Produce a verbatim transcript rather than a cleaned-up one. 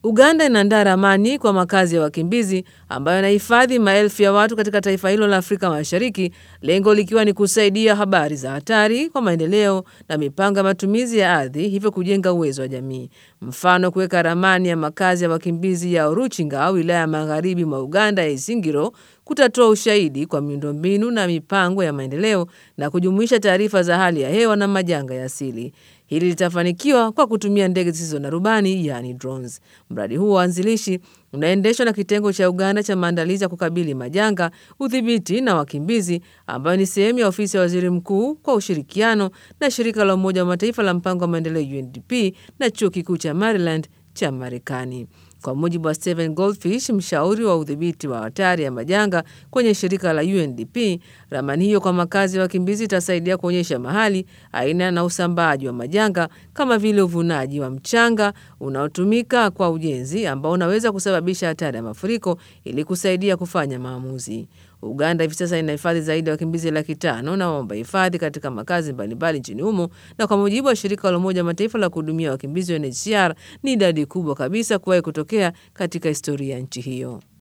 Uganda inaandaa ramani kwa makazi ya wakimbizi ambayo inahifadhi maelfu ya watu katika taifa hilo la Afrika Mashariki, lengo likiwa ni kusaidia habari za hatari kwa maendeleo na mipango ya matumizi ya ardhi, hivyo kujenga uwezo wa jamii. Mfano, kuweka ramani ya makazi ya wakimbizi ya Oruchinga, wilaya ya magharibi mwa Uganda ya Isingiro, kutatoa ushahidi kwa miundombinu na mipango ya maendeleo na kujumuisha taarifa za hali ya hewa na majanga ya asili. Hili litafanikiwa kwa kutumia ndege zisizo na rubani, yani drones. Mradi huu waanzilishi unaendeshwa na kitengo cha Uganda cha maandalizi ya kukabili majanga, udhibiti na wakimbizi, ambayo ni sehemu ya ofisi ya waziri mkuu, kwa ushirikiano na shirika la Umoja wa Mataifa la mpango wa maendeleo U N D P na chuo kikuu cha Maryland cha Marekani. Kwa mujibu wa Stephen Goldfish, mshauri wa udhibiti wa hatari ya majanga kwenye shirika la U N D P, ramani hiyo kwa makazi ya wakimbizi itasaidia kuonyesha mahali, aina na usambaaji wa majanga, kama vile uvunaji wa mchanga unaotumika kwa ujenzi ambao unaweza kusababisha hatari ya mafuriko, ili kusaidia kufanya maamuzi. Uganda hivi sasa inahifadhi zaidi ya wakimbizi laki tano na waomba hifadhi katika makazi mbalimbali nchini humo, na kwa mujibu wa shirika la Umoja wa Mataifa la kuhudumia wakimbizi U N H C R, ni idadi kubwa kabisa kuwahi kutokea katika historia ya nchi hiyo.